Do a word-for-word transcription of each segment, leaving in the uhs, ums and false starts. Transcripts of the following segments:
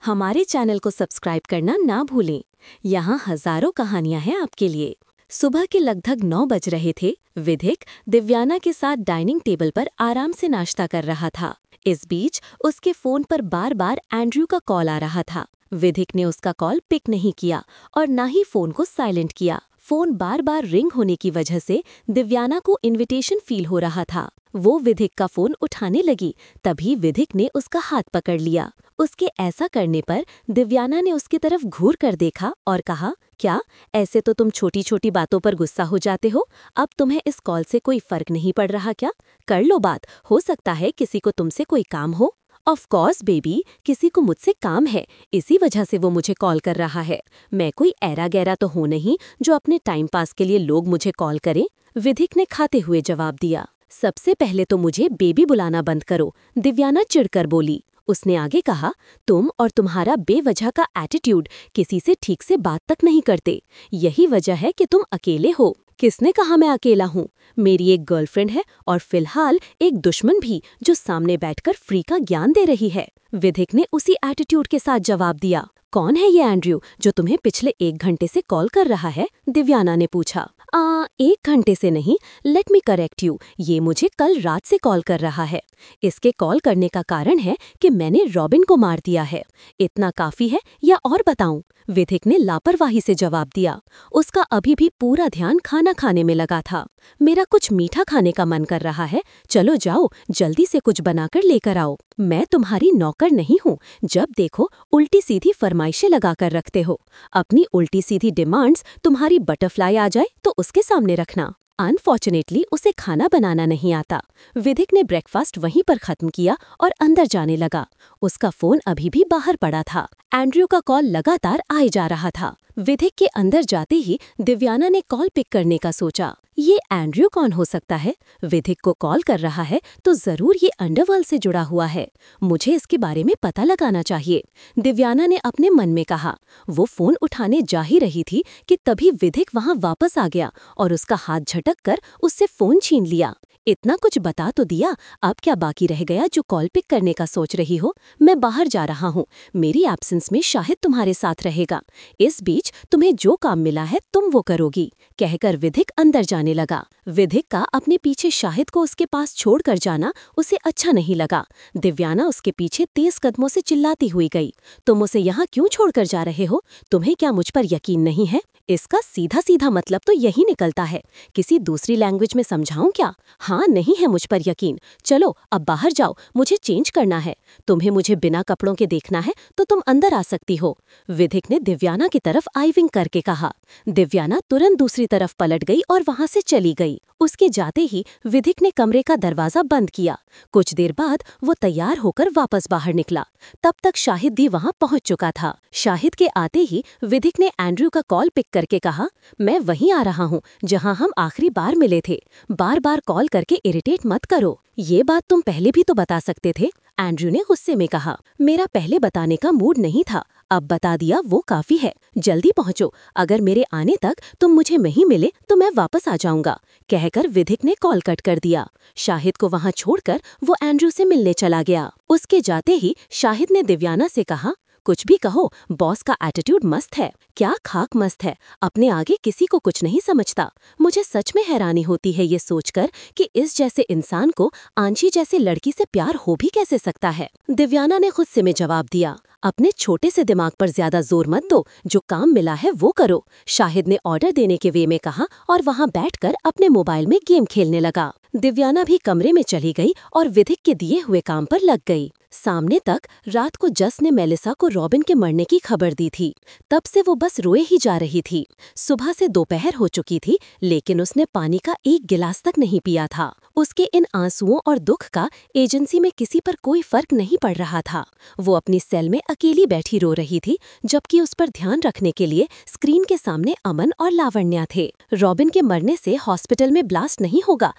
हमारे चैनल को सब्सक्राइब करना ना भूलें। यहाँ हजारों कहानियां हैं आपके लिए। सुबह के लगभग नौ बज रहे थे। विधिक दिव्याना के साथ डाइनिंग टेबल पर आराम से नाश्ता कर रहा था। इस बीच उसके फोन पर बार बार एंड्रयू का कॉल आ रहा था। विधिक ने उसका कॉल पिक नहीं किया और ना ही फोन को साइलेंट किया। फोन बार बार रिंग होने की वजह से दिव्याना को इनविटेशन फील हो रहा था। वो विधिक का फोन उठाने लगी, तभी विधिक ने उसका हाथ पकड़ लिया। उसके ऐसा करने पर दिव्याना ने उसकी तरफ घूर कर देखा और कहा, क्या ऐसे तो तुम छोटी छोटी बातों पर गुस्सा हो जाते हो? अब तुम्हें इस कॉल से कोई फर्क नहीं पड़ रहा क्या? कर लो बात, हो सकता है किसी को तुमसे कोई काम हो। ऑफ कोर्स बेबी, किसी को मुझसे काम है, इसी वजह से वो मुझे कॉल कर रहा है। मैं कोई ऐरा गैरा तो हूं नहीं जो अपने टाइम पास के लिए लोग मुझे कॉल करें। विधिक ने खाते हुए जवाब दिया। सबसे पहले तो मुझे बेबी बुलाना बंद करो, दिव्याना चिढ़कर बोली। उसने आगे कहा, तुम और तुम्हारा बेवजह का एटीट्यूड किसी से ठीक से बात तक नहीं करते। यही वजह है कि तुम अकेले हो। किसने कहा मैं अकेला हूँ? मेरी एक गर्लफ्रेंड है और फिलहाल एक दुश्मन भी जो सामने बैठकर फ्री का ज्ञान दे रही है। विधिक ने उसी एटीट्यूड के साथ जवाब दिया। कौन है ये एंड्रयू जो तुम्हें पिछले एक घंटे से कॉल कर रहा है? दिव्याना ने पूछा। आ, एक घंटे से नहीं, लेट मी करेक्ट यू, ये मुझे कल रात से कॉल कर रहा है। इसके कॉल करने का कारण है कि मैंने रॉबिन को मार दिया है। इतना काफी है या और बताऊं? विधिक ने लापरवाही से जवाब दिया। उसका अभी भी पूरा ध्यान खाना खाने में लगा था। मेरा कुछ मीठा खाने का मन कर रहा है, चलो जाओ जल्दी से कुछ बनाकर लेकर आओ। मैं तुम्हारी नौकर नहीं हूँ, जब देखो उल्टी सीधी फरमाइशें लगाकर रखते हो। अपनी उल्टी सीधी डिमांड्स तुम्हारी बटरफ्लाई आ जाए तो उसके सामने रखना। अनफॉर्चुनेटली उसे खाना बनाना नहीं आता। विधिक ने ब्रेकफास्ट वहीं पर खत्म किया और अंदर जाने लगा। उसका फोन अभी भी बाहर पड़ा था। एंड्रयू का कॉल लगातार आए जा रहा था। विधिक के अंदर जाते ही दिव्याना ने कॉल पिक करने का सोचा। ये एंड्रयू कौन हो सकता है? विधिक को कॉल कर रहा है तो जरूर ये अंडरवर्ल्ड से जुड़ा हुआ है। मुझे इसके बारे में पता लगाना चाहिए, दिव्याना ने अपने मन में कहा। वो फोन उठाने जा ही रही थी कि तभी विधिक वहां वापस आ गया और उसका हाथ झटक कर उससे फोन छीन लिया। इतना कुछ बता तो दिया, अब क्या बाकी रह गया जो कॉल पिक करने का सोच रही हो? मैं बाहर जा रहा हूँ, मेरी एब्सेंस में शाहिद तुम्हारे साथ रहेगा। इस बीच तुम्हें जो काम मिला है तुम वो करोगी, कहकर विधिक अंदर जाने लगा। विधिक का अपने पीछे शाहिद को उसके पास छोड़कर जाना उसे अच्छा नहीं लगा। दिव्याना उसके पीछे तेज कदमों से चिल्लाती हुई गई। तुम उसे यहाँ क्यों छोड़कर जा रहे हो? तुम्हें क्या मुझ पर यकीन नहीं है? इसका सीधा सीधा मतलब तो यही निकलता है। किसी दूसरी लैंग्वेज में समझाऊं क्या? हाँ, नहीं है मुझ पर यकीन। चलो अब बाहर जाओ, मुझे चेंज करना है। तुम्हें मुझे बिना कपड़ों के देखना है तो तुम अंदर आ सकती हो, विधिक ने दिव्याना की तरफ आई विंग करके कहा। दिव्याना तुरंत दूसरी तरफ पलट गई और वहां से चली गई। उसके जाते ही विधिक ने कमरे का दरवाजा बंद किया। कुछ देर बाद वो तैयार होकर वापस बाहर निकला। तब तक शाहिद भी वहां पहुंच चुका था। शाहिद के आते ही विधिक ने एंड्रयू का कॉल पिक करके कहा, मैं वहीं आ रहा हूँ जहां हम आखिरी बार मिले थे। बार बार कॉल करके इरिटेट मत करो। ये बात तुम पहले भी तो बता सकते थे, एंड्रयू ने गुस्से में कहा। मेरा पहले बताने का मूड नहीं था, अब बता दिया वो काफी है। जल्दी पहुंचो, अगर मेरे आने तक तुम मुझे नहीं मिले तो मैं वापस आ जाऊंगा, कहकर विधिक ने कॉल कट कर दिया। शाहिद को वहां छोड़कर वो एंड्रयू से मिलने चला गया। उसके जाते ही शाहिद ने दिव्याना से कहा, कुछ भी कहो, बॉस का एटीट्यूड मस्त है। क्या खाक मस्त है, अपने आगे किसी को कुछ नहीं समझता। मुझे सच में हैरानी होती है ये सोचकर कि इस जैसे इंसान को आंशी जैसे लड़की से प्यार हो भी कैसे सकता है। दिव्याना ने गुस्से में जवाब दिया, अपने छोटे से दिमाग पर ज्यादा जोर मत दो, जो काम मिला है वो करो, शाहिद ने ऑर्डर देने के वे में कहा और वहां बैठकर अपने मोबाइल में गेम खेलने लगा। दिव्याना भी कमरे में चली गई और विधिक के दिए हुए काम पर लग गई। सामने तक रात को जस ने मेलिसा को रॉबिन के मरने की खबर दी थी। तब से वो बस रोए ही जा रही थी। सुबह से दोपहर हो चुकी थी, लेकिन उसने पानी का एक गिलास तक नहीं पिया था। उसके इन आंसुओं और दुख का एजेंसी में किसी पर कोई फर्क नहीं पड़ रहा था। वो अपनी सेल में अकेली बैठी रो रही थी, जबकि उस पर ध्यान रखने के लिए स्क्रीन के सामने अमन और लावण्या थे। रॉबिन के मरने से हॉस्पिटल में ब्लास्ट नहीं होगा, ये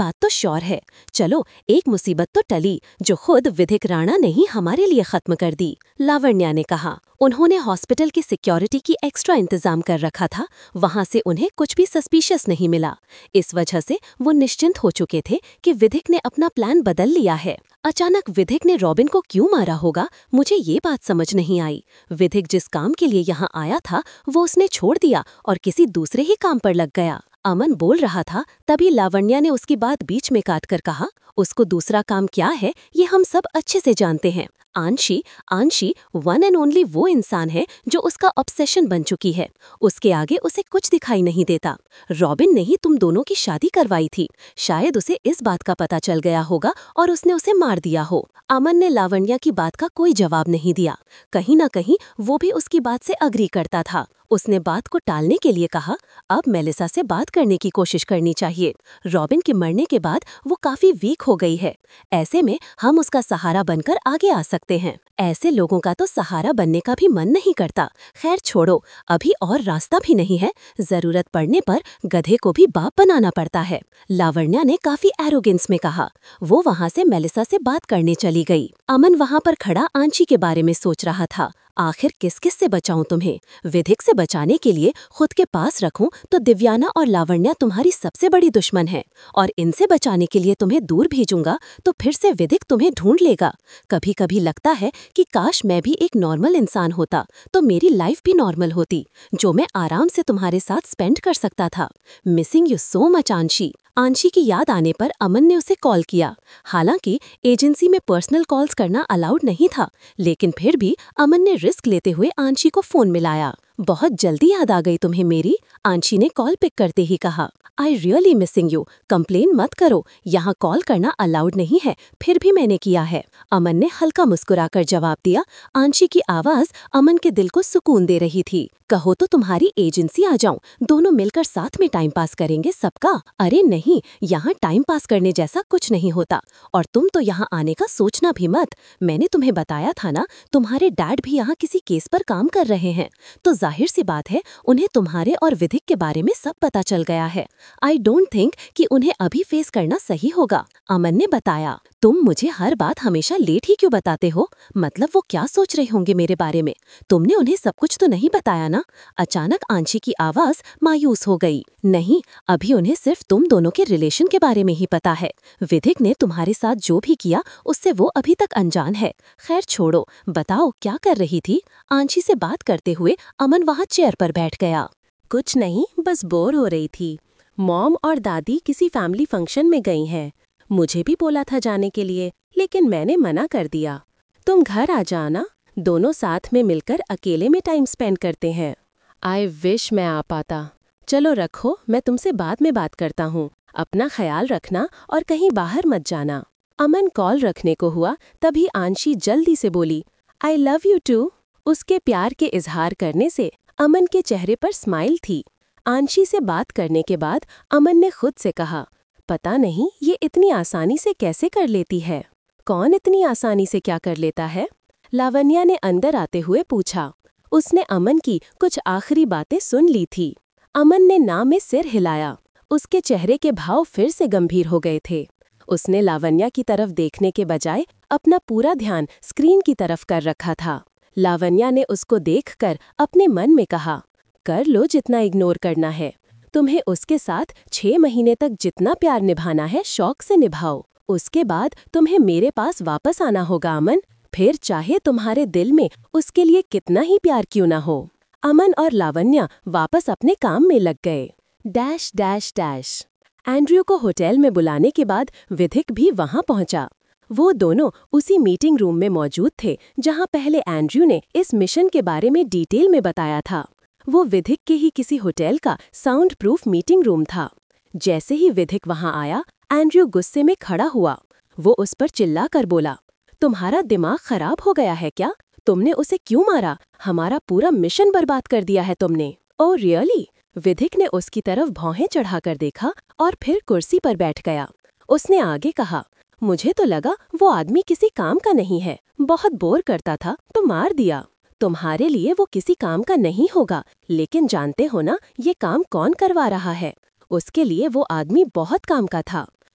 बात तो श्योर है। चलो, एक मुसीबत तो टली जो खुद विधिक राणा ने ही हमारे लिए खत्म कर दी, लावण्या ने कहा। उन्होंने हॉस्पिटल की सिक्योरिटी की एक्स्ट्रा इंतजाम कर रखा था, वहां से उन्हें कुछ भी सस्पिशियस नहीं मिला। इस वजह से वो निश्चिंत हो चुके थे कि विधिक ने अपना प्लान बदल लिया है। अचानक विधिक ने रॉबिन को क्यों मारा होगा, मुझे ये बात समझ नहीं आई। विधिक जिस काम के लिए यहाँ आया था वो उसने छोड़ दिया और किसी दूसरे ही काम पर लग गया। अमन बोल रहा था, तभी लावण्या ने उसकी बात बीच में काटकर कहा, उसको दूसरा काम क्या है ये हम सब अच्छे से जानते हैं। Aanshi Aanshi one and only वो इंसान है जो उसका ऑब्सेशन बन चुकी है। उसके आगे उसे कुछ दिखाई नहीं देता। रॉबिन ने ही तुम दोनों की शादी करवाई थी। शायद उसे इस बात का पता चल गया होगा और उसने उसे मार दिया हो। अमन ने लावण्या की बात का कोई जवाब नहीं दिया। कहीं ना कहीं वो भी उसकी बात से अग्री करता था। उसने बात को टालने के लिए कहा, अब मेलिसा से बात करने की कोशिश करनी चाहिए। रॉबिन के मरने के बाद वो काफी वीक हो गई है। ऐसे में हम उसका सहारा बनकर आगे आ सकते हैं। ऐसे लोगों का तो सहारा बनने का भी मन नहीं करता। खैर छोड़ो, अभी और रास्ता भी नहीं है। जरूरत पड़ने पर गधे को भी बाप बनाना पड़ता है, लावण्या ने काफी एरोगेंस में कहा। वो वहाँ से मेलिसा से बात करने चली गई। अमन वहाँ पर खड़ा आंची के बारे में सोच रहा था। आखिर किस किस से बचाऊं तुम्हें? विधिक से बचाने के लिए खुद के पास रखूं तो दिव्याना और लावण्या तुम्हारी सबसे बड़ी दुश्मन है, और इनसे बचाने के लिए तुम्हें दूर भेजूंगा तो फिर से विधिक तुम्हें ढूंढ लेगा। कभी कभी लगता है कि काश मैं भी एक नॉर्मल इंसान होता तो मेरी लाइफ भी नॉर्मल होती, जो मैं आराम से तुम्हारे साथ स्पेंड कर सकता था। Missing you so much Aanshi. Aanshi की याद आने पर अमन ने उसे कॉल किया। हालांकि एजेंसी में पर्सनल कॉल्स करना अलाउड नहीं था, लेकिन फिर भी अमन ने रिस्क लेते हुए आंशी को फोन मिलाया। बहुत जल्दी याद आ गई तुम्हें मेरी, आंशी ने कॉल पिक करते ही कहा। I really missing you. Complain मत करो, यहाँ कॉल करना अलाउड नहीं है, फिर भी मैंने किया है। अमन ने हल्का मुस्कुराकर जवाब दिया। आंशी की आवाज अमन के दिल को सुकून दे रही थी। कहो तो तुम्हारी एजेंसी आ जाऊं, दोनों मिलकर साथ में टाइम पास करेंगे सबका। अरे नहीं, यहाँ टाइम पास करने जैसा कुछ नहीं होता, और तुम तो यहाँ आने का सोचना भी मत। मैंने तुम्हें बताया था ना, तुम्हारे डैड भी यहाँ किसी केस पर काम कर रहे हैं, तो जाहिर सी बात है उन्हें तुम्हारे और विधिक के बारे में सब पता चल गया है। आई डोंट थिंक कि उन्हें अभी फेस करना सही होगा, अमन ने बताया। तुम मुझे हर बात हमेशा लेट ही क्यों बताते हो? मतलब वो क्या सोच रहे होंगे मेरे बारे में? तुमने उन्हें सब कुछ तो नहीं बताया ना? अचानक आंशी की आवाज मायूस हो गई। नहीं, अभी उन्हें सिर्फ तुम दोनों के रिलेशन के बारे में ही पता है। विधिक ने तुम्हारे साथ जो भी किया उससे वो अभी तक अनजान है। खैर छोड़ो, बताओ क्या कर रही थी? आंशी से बात करते हुए अमन वहाँ चेयर पर बैठ गया। कुछ नहीं, बस बोर हो रही थी। मॉम और दादी किसी फैमिली फंक्शन में गई हैं। मुझे भी बोला था जाने के लिए, लेकिन मैंने मना कर दिया। तुम घर आ जाना, दोनों साथ में मिलकर अकेले में टाइम स्पेंड करते हैं। आई विश मैं आ पाता। चलो रखो, मैं तुमसे बाद में बात करता हूँ। अपना ख्याल रखना और कहीं बाहर मत जाना। अमन कॉल रखने को हुआ, तभी आंशी जल्दी से बोली, आई लव यू टू। उसके प्यार के इजहार करने से अमन के चेहरे पर स्माइल थी। आंशी से बात करने के बाद अमन ने खुद से कहा, पता नहीं ये इतनी आसानी से कैसे कर लेती है। कौन इतनी आसानी से क्या कर लेता है? लावण्या ने अंदर आते हुए पूछा। उसने अमन की कुछ आखिरी बातें सुन ली थी। अमन ने ना में सिर हिलाया। उसके चेहरे के भाव फिर से गंभीर हो गए थे। उसने लावण्या की तरफ देखने के बजाय अपना पूरा ध्यान स्क्रीन की तरफ कर रखा था। लावण्या ने उसको देखकर अपने मन में कहा, कर लो जितना इग्नोर करना है। तुम्हें उसके साथ छह महीने तक जितना प्यार निभाना है शौक से निभाओ। उसके बाद तुम्हें मेरे पास वापस आना होगा अमन, फिर चाहे तुम्हारे दिल में उसके लिए कितना ही प्यार क्यों ना हो। अमन और लावण्या वापस अपने काम में लग गए। Dash dash dash. एंड्रयू को होटल में बुलाने के बाद विधिक भी वहां पहुंचा। वो दोनों उसी मीटिंग रूम में मौजूद थे जहां पहले एंड्रयू ने इस मिशन के बारे में डिटेल में बताया था। वो विधिक के ही किसी होटल का साउंड प्रूफ मीटिंग रूम था। जैसे ही विधिक वहां आया, एंड्रयू गुस्से में खड़ा हुआ। वो उस पर चिल्ला कर बोला, तुम्हारा दिमाग खराब हो गया है क्या? तुमने उसे क्यों मारा? हमारा पूरा मिशन बर्बाद कर दिया है तुमने। Oh really? विधिक ने उसकी तरफ भौहें चढ़ाकर देखा और फिर कुर्सी पर बैठ गया। उसने आगे कहा, मुझे तो लगा वो आदमी किसी काम का नहीं है, बहुत बोर करता था तो मार दिया। तुम्हारे लिए वो किसी काम का नहीं होगा, लेकिन जानते हो ना ये काम कौन करवा रहा है? उसके लिए वो आदमी बहुत काम का था।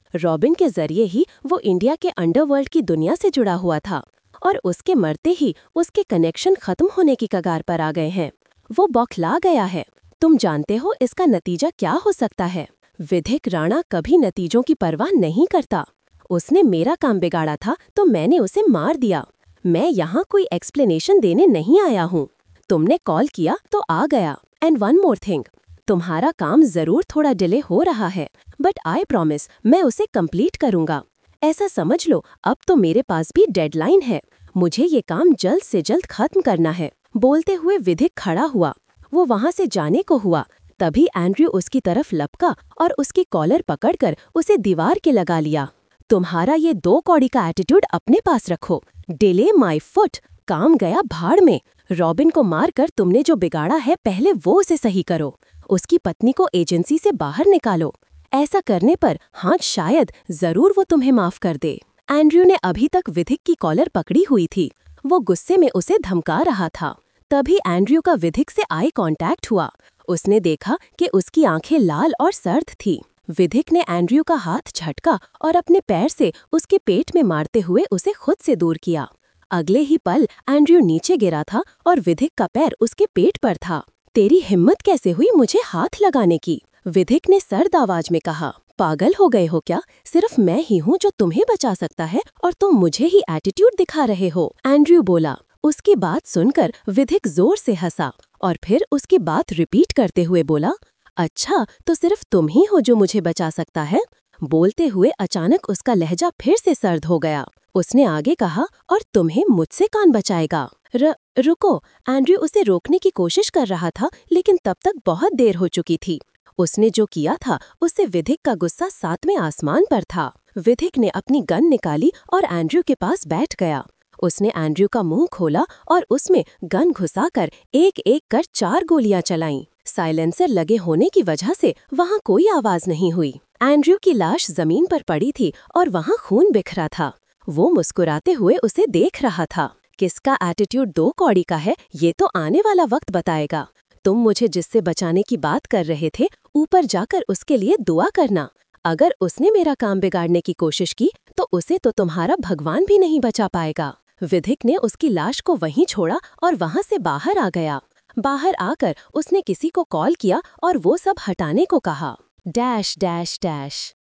रॉबिन के जरिए ही वो इंडिया के अंडरवर्ल्ड की दुनिया से जुड़ा हुआ था और उसके मरते ही उसके कनेक्शन खत्म होने की कगार पर आ गए हैं। वो बौखला गया है। तुम जानते हो इसका नतीजा क्या हो सकता है? विधिक राणा कभी नतीजों की परवाह नहीं करता। उसने मेरा काम बिगाड़ा था तो मैंने उसे मार दिया। मैं यहाँ कोई एक्सप्लेनेशन देने नहीं आया हूँ। तुमने कॉल किया तो आ गया। एंड वन मोर थिंग, तुम्हारा काम जरूर थोड़ा डिले हो रहा है, बट आई प्रॉमिस मैं उसे कंप्लीट करूंगा। ऐसा समझ लो अब तो मेरे पास भी डेडलाइन है। मुझे ये काम जल्द से जल्द खत्म करना है। बोलते हुए विधिक खड़ा हुआ। वो वहां से जाने को हुआ, तभी एंड्रयू उसकी तरफ लपका और उसकी कॉलर पकड़कर उसे दीवार के लगा लिया। तुम्हारा ये दो कौड़ी का एटीट्यूड अपने पास रखो। Delay my foot. काम गया भाड़ में। रॉबिन को मारकर तुमने जो बिगाड़ा है पहले वो उसे सही करो। उसकी पत्नी को एजेंसी से बाहर निकालो। ऐसा करने पर हाँ शायद जरूर वो तुम्हें माफ कर दे। एंड्रयू ने अभी तक विधिक की कॉलर पकड़ी हुई थी। वो गुस्से में उसे धमका रहा था। तभी एंड्रयू का विधिक से आई कांटेक्ट हुआ। उसने देखा कि उसकी आंखें लाल और सर्द थी। विधिक ने एंड्रयू का हाथ झटका और अपने पैर से उसके पेट में मारते हुए उसे खुद से दूर किया। अगले ही पल एंड्रयू नीचे गिरा था और विधिक का पैर उसके पेट पर था। तेरी हिम्मत कैसे हुई मुझे हाथ लगाने की? विधिक ने सर्द आवाज में कहा। पागल हो गए हो क्या? सिर्फ मैं ही हूँ जो तुम्हें बचा सकता है और तुम मुझे ही एटीट्यूड दिखा रहे हो, एंड्रयू बोला। उसकी बात सुनकर विधिक जोर से हंसा और फिर उसकी बात रिपीट करते हुए बोला, अच्छा तो सिर्फ तुम ही हो जो मुझे बचा सकता है? बोलते हुए अचानक उसका लहजा फिर से सर्द हो गया। उसने आगे कहा, और तुम्हें मुझसे कौन बचाएगा? र, रुको। एंड्रयू उसे रोकने की कोशिश कर रहा था, लेकिन तब तक बहुत देर हो चुकी थी। उसने जो किया था उससे विधिक का गुस्सा सातवें आसमान पर था। विधिक ने अपनी गन निकाली और एंड्रयू के पास बैठ गया। उसने एंड्रयू का मुंह खोला और उसमें गन घुसाकर एक एक कर चार गोलियां चलाईं। साइलेंसर लगे होने की वजह से वहां कोई आवाज नहीं हुई। एंड्रयू की लाश जमीन पर पड़ी थी और वहां खून बिखरा था। वो मुस्कुराते हुए उसे देख रहा था। किसका एटीट्यूड दो कौड़ी का है ये तो आने वाला वक्त बताएगा। तुम मुझे जिससे बचाने की बात कर रहे थे, ऊपर जाकर उसके लिए दुआ करना। अगर उसने मेरा काम बिगाड़ने की कोशिश की तो उसे तो तुम्हारा भगवान भी नहीं बचा पाएगा। विधिक ने उसकी लाश को वहीं छोड़ा और वहां से बाहर आ गया। बाहर आकर उसने किसी को कॉल किया और वो सब हटाने को कहा। Dash dash dash.